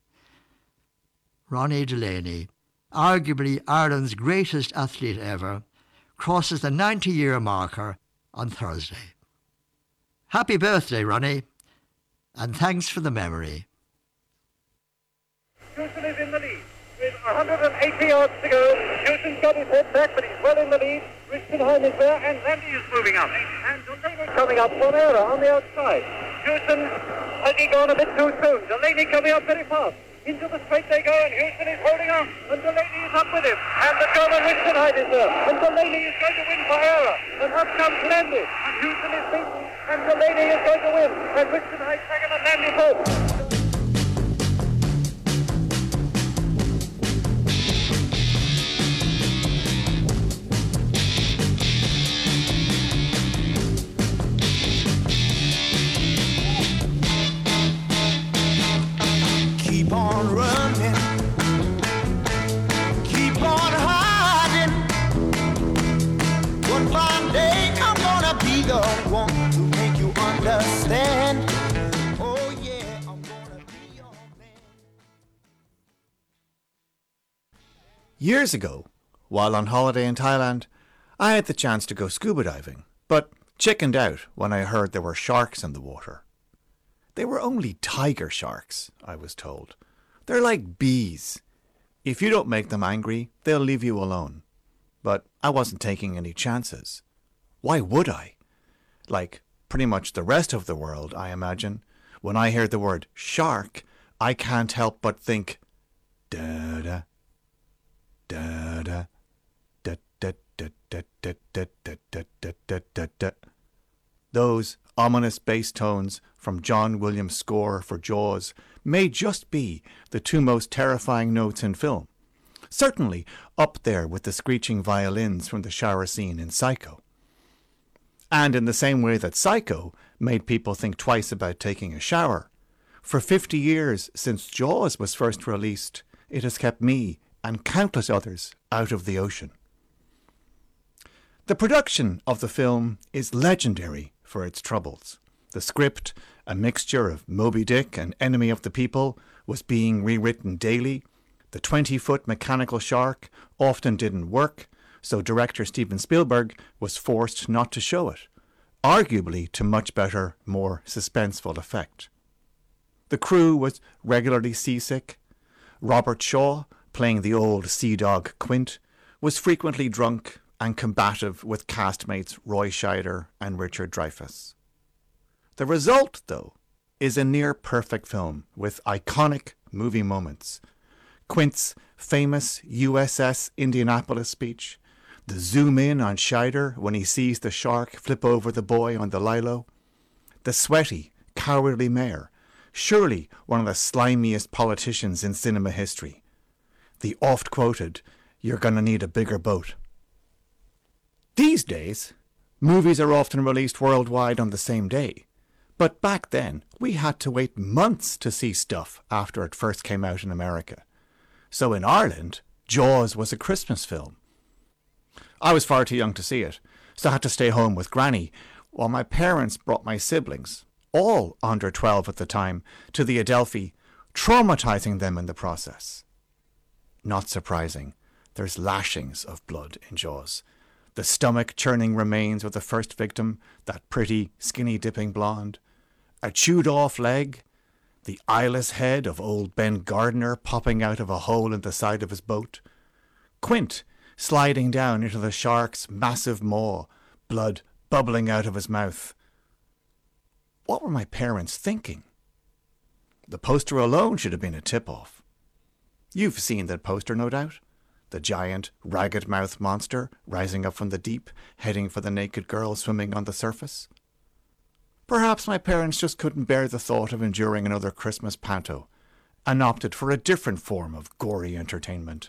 Ronnie Delaney, arguably Ireland's greatest athlete ever, crosses the ninety-year marker on Thursday. Happy birthday, Ronnie, and thanks for the memory. Hewson is in the lead with one hundred eighty yards to go. Hewson's got his head back, but he's well in the lead. Richtenheim is there, and Landy is moving up. And Delaney coming up from Era on the outside. Hewson has he gone a bit too soon. Delaney coming up very fast. Into the straight they go, and Hewson is holding on, and Delaney is up with him. And the German Richtenheim is there, and Delaney is going to win for Era. And up comes Landy, and Hewson is beaten, and Delaney is going to win. And Richtenheim second, and Landy third. Keep on running, keep on hiding. One fine day I'm gonna be the one to make you understand. Oh yeah, I'm gonna be your man. Years ago, while on holiday in Thailand, I had the chance to go scuba diving, but chickened out when I heard there were sharks in the water. They were only tiger sharks, I was told. They're like bees. If you don't make them angry, they'll leave you alone. But I wasn't taking any chances. Why would I? Like pretty much the rest of the world, I imagine. When I hear the word shark, I can't help but think da-da, da-da, da-da-da-da-da-da-da-da-da-da-da. Those ominous bass tones from John Williams' score for Jaws may just be the two most terrifying notes in film. Certainly up there with the screeching violins from the shower scene in Psycho. And in the same way that Psycho made people think twice about taking a shower, for fifty years since Jaws was first released, it has kept me and countless others out of the ocean. The production of the film is legendary for its troubles. The script, a mixture of Moby Dick and Enemy of the People, was being rewritten daily. The twenty-foot mechanical shark often didn't work, so director Steven Spielberg was forced not to show it, arguably to much better, more suspenseful effect. The crew was regularly seasick. Robert Shaw, playing the old sea dog Quint, was frequently drunk and combative with castmates Roy Scheider and Richard Dreyfuss. The result, though, is a near-perfect film with iconic movie moments. Quint's famous U S S Indianapolis speech, the zoom-in on Scheider when he sees the shark flip over the boy on the lilo, the sweaty, cowardly mayor, surely one of the slimiest politicians in cinema history, the oft-quoted, "You're gonna need a bigger boat." These days, movies are often released worldwide on the same day, but back then we had to wait months to see stuff after it first came out in America. So in Ireland, Jaws was a Christmas film. I was far too young to see it, so I had to stay home with Granny, while my parents brought my siblings, all under twelve at the time, to the Adelphi, traumatizing them in the process. Not surprising, there's lashings of blood in Jaws. The stomach-churning remains of the first victim, that pretty, skinny-dipping blonde. A chewed-off leg. The eyeless head of old Ben Gardner popping out of a hole in the side of his boat. Quint sliding down into the shark's massive maw, blood bubbling out of his mouth. What were my parents thinking? The poster alone should have been a tip-off. You've seen that poster, no doubt? The giant, ragged-mouthed monster rising up from the deep, heading for the naked girl swimming on the surface. Perhaps my parents just couldn't bear the thought of enduring another Christmas panto, and opted for a different form of gory entertainment.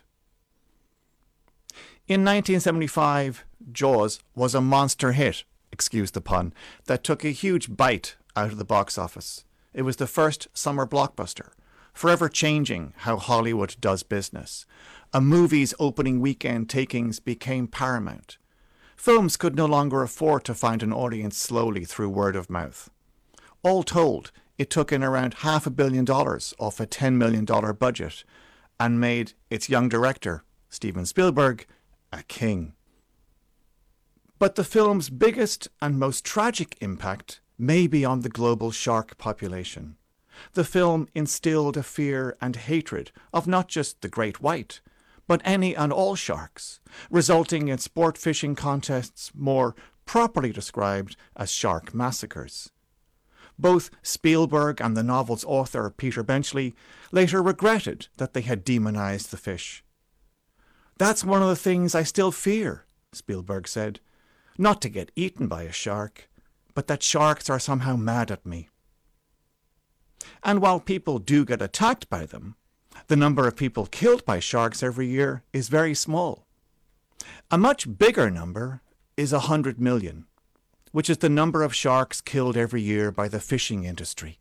In nineteen seventy-five, Jaws was a monster hit, excuse the pun, that took a huge bite out of the box office. It was the first summer blockbuster, forever changing how Hollywood does business. A movie's opening weekend takings became paramount. Films could no longer afford to find an audience slowly through word of mouth. All told, it took in around half a billion dollars off a ten million dollars budget and made its young director, Steven Spielberg, a king. But the film's biggest and most tragic impact may be on the global shark population. The film instilled a fear and hatred of not just the great white, but any and all sharks, resulting in sport fishing contests more properly described as shark massacres. Both Spielberg and the novel's author, Peter Benchley, later regretted that they had demonized the fish. "That's one of the things I still fear," Spielberg said. "Not to get eaten by a shark, but that sharks are somehow mad at me." And while people do get attacked by them, the number of people killed by sharks every year is very small. A much bigger number is a hundred million, which is the number of sharks killed every year by the fishing industry.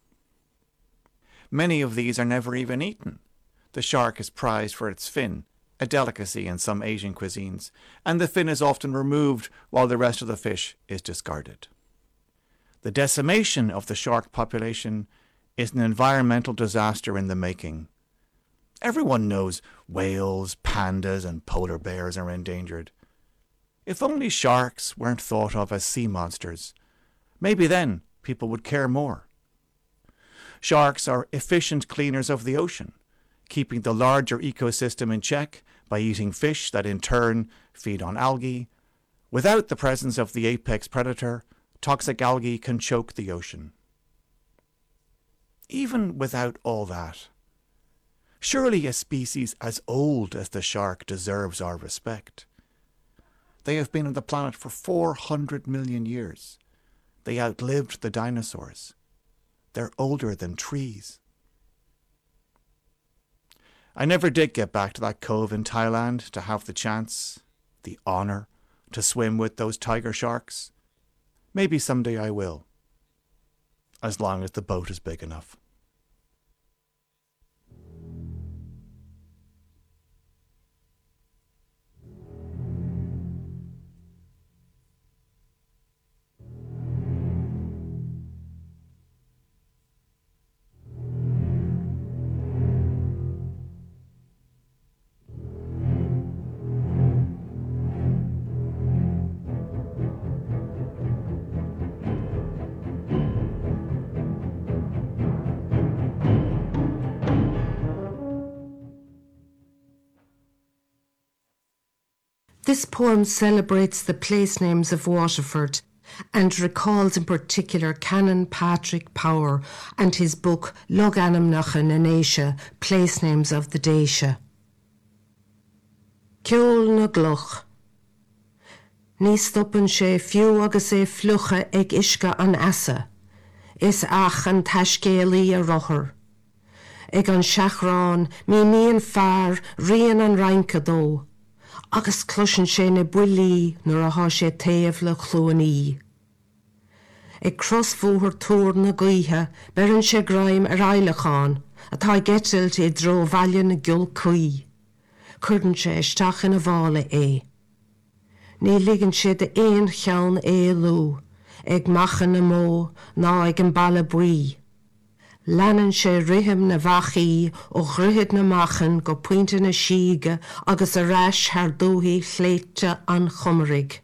Many of these are never even eaten. The shark is prized for its fin, a delicacy in some Asian cuisines, and the fin is often removed while the rest of the fish is discarded. The decimation of the shark population is an environmental disaster in the making. Everyone knows whales, pandas, and polar bears are endangered. If only sharks weren't thought of as sea monsters, maybe then people would care more. Sharks are efficient cleaners of the ocean, keeping the larger ecosystem in check by eating fish that in turn feed on algae. Without the presence of the apex predator, toxic algae can choke the ocean. Even without all that, surely a species as old as the shark deserves our respect. They have been on the planet for four hundred million years. They outlived the dinosaurs. They're older than trees. I never did get back to that cove in Thailand to have the chance, the honor, to swim with those tiger sharks. Maybe someday I will, as long as the boat is big enough. This poem celebrates the place names of Waterford and recalls in particular Canon Patrick Power and his book Lug Anamnacha na Naisha, Place Names of the Daisha. Ceol na Gluch. Ní stoppen sé fiú agus é flucha ag isca an asa. Is ach an taiscéalaí a rothar. Ag an seachrán mí míon fear rian an reinca dó. Agus cluisean sé na builí nuair a há sé taobh le chlúaní. Ag crosfóthar túr na gaotha berann sé graim ar eileachán atá getilt é dro bhaile na giul cuí. Cuireann sé isteach ina bhála é. Ní ligann sé de éon cheann é lú, ag machan na mó ná ag an balla buí. Leanann sé rithim na bhachaí ó chruthid na machan go puinte na síige agus a reis thar dóthaí chléite an chumraig.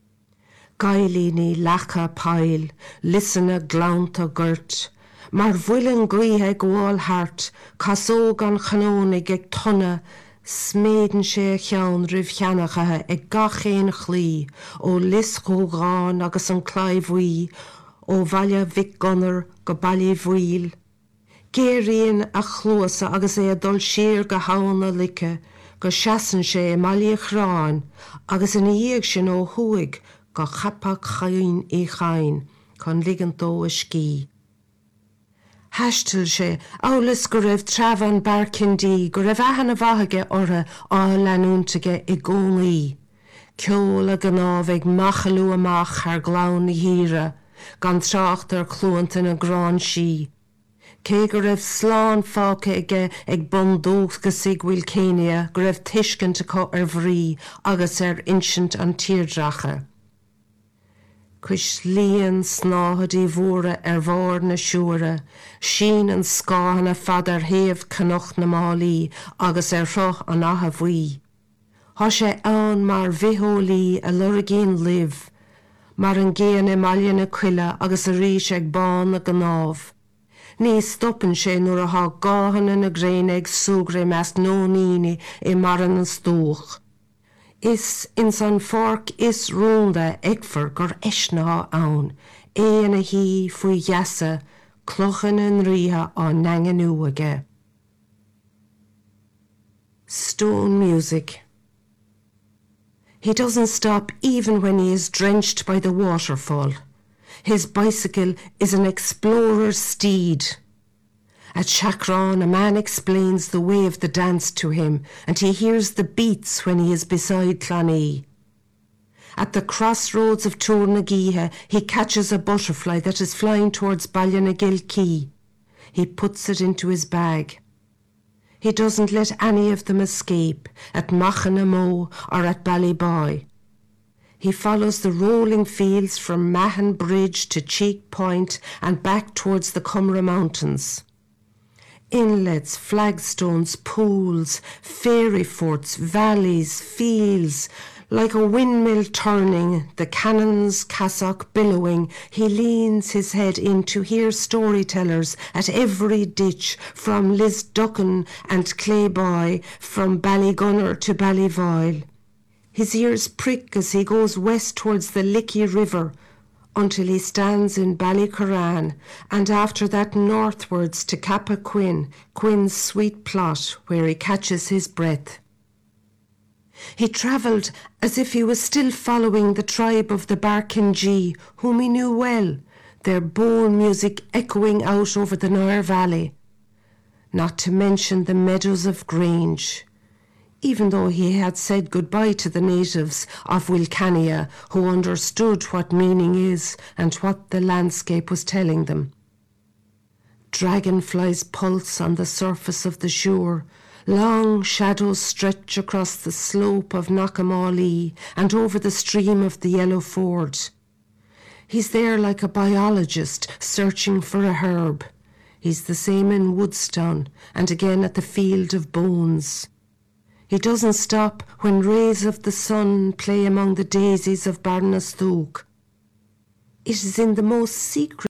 Gailí ní lecha pail, lisanna glánta gurt, mar bhuileann gaotha gháil hart, casóg an chanónig ag tonna, sméadann sé cheann rih cheannachathe ag gachéan chlí, ó liscógáin agus an claimhhuí, ó bhaile vic gunnar go bailí bhuiil. Géiríonn a chlóasa agus é a dul siar go hána lice, go seasan sé mailí chráin, agus in dhéag sin ó thuig go chapach chain é chain, chun ligan dó a scí. Heistil sé, álas go raibh treabhan barcindí, go raibh ahan a bhathage ortha á leanúntaige i gcónaí. Ceol a gnábh ag machalú amach ar glán na híre, gan trácht ar clúanta na grán sí. Cé go raibh sláán fáca ige ag bundóch go sighuiil céine, go raibh tuiscint acu ar bhrí agus ar insint an tíordracha. Cuis líon snáthadí mhóra ar bhór na siúra, sin an scáhan a fad ar thaobh cnocht na málaí agus ar throch an atha bhuí. Tá sé ann mar bhítholaí a lurigín libh, mar an géan i maiile na cuile agus a rís ag bán na gnábh. Ní stoppann sé nuair a thá gáhanna na gréine ag suagra meas nóníine i maran an stóch. Is in san fork is rúnda agfar gur eisnatha ann, éana a hí faoi gheasa, clochan an ríthe á nangan uaige. Stone music. He doesn't stop even when he is drenched by the waterfall. His bicycle is an explorer's steed. At Chakran, a man explains the way of the dance to him, and he hears the beats when he is beside Clonee. At the crossroads of Tournageeha, he catches a butterfly that is flying towards Ballinagill Quay. He puts it into his bag. He doesn't let any of them escape, at Machanamo or at Ballyboy. He follows the rolling fields from Mahon Bridge to Cheek Point and back towards the Cumra Mountains. Inlets, flagstones, pools, fairy forts, valleys, fields, like a windmill turning, the cannon's cassock billowing, he leans his head in to hear storytellers at every ditch, from Lisducken and Clayboy, from Ballygunner to Ballyvoyle. His ears prick as he goes west towards the Lickey River, until he stands in Ballycorran, and after that northwards to Cappaquin, Quinn's sweet plot, where he catches his breath. He travelled as if he was still following the tribe of the Barkingee, whom he knew well, their bone music echoing out over the Nire Valley, not to mention the meadows of Grange. Even though he had said goodbye to the natives of Wilcannia, who understood what meaning is and what the landscape was telling them. Dragonflies pulse on the surface of the shore. Long shadows stretch across the slope of Knockamawlee and over the stream of the Yellow Ford. He's there like a biologist searching for a herb. He's the same in Woodstown and again at the Field of Bones. He doesn't stop when rays of the sun play among the daisies of Barnastook. It is in the most secret